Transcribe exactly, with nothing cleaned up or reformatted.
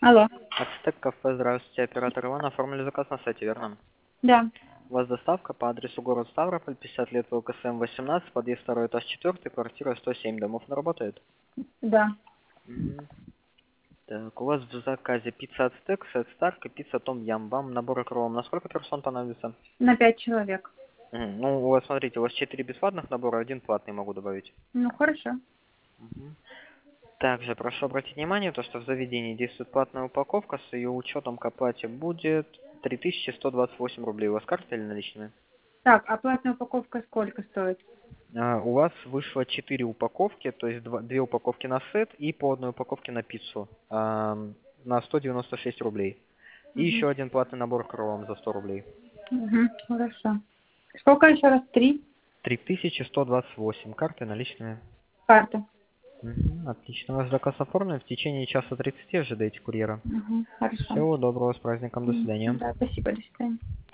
Алло. Ацтек кафе, здравствуйте, оператор Иван, оформили заказ на сайте, верно? Да. У вас доставка по адресу город Ставрополь, пятьдесят лет ВКСМ восемнадцать, подъезд второй, этаж четыре, квартира сто семь, домов не работает? Да. Мгм. Так, у вас в заказе пицца Ацтек, сет Старк и пицца Том Ям. Вам набор кровом на сколько персон понадобится? На пять человек. Мгм. Ну, у вас, смотрите, у вас четыре бесплатных набора, один платный могу добавить. Ну, хорошо. Мгм. Также прошу обратить внимание, то, что в заведении действует платная упаковка, с ее учетом к оплате будет три тысячи сто двадцать восемь рублей. У вас карта или наличные? Так, а платная упаковка сколько стоит? А, у вас вышло четыре упаковки, то есть два- две упаковки на сет и по одной упаковке на пиццу ам, на сто девяносто шесть рублей. И Угу. еще один платный набор к вам за сто рублей. Угу. Хорошо. Сколько еще раз? Три три тысячи сто двадцать восемь. Карты наличные. карты. Мгм, отлично. Ваш заказ оформлен. В течение часа тридцати ожидайте курьера. Угу. Хорошо. Всего доброго, с праздником, до М, свидания. Да, спасибо, до свидания.